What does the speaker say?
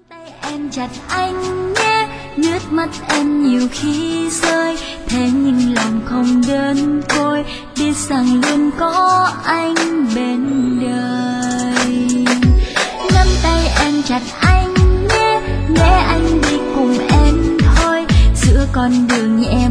Tay em chặt anh nhé, nước mắt em nhiều khi rơi, thế nhưng lòng không đơn côi, biết rằng luôn có anh bên đời. Nắm tay em chặt anh nhé, nhé anh đi cùng em thôi, giữa con đường nhẹ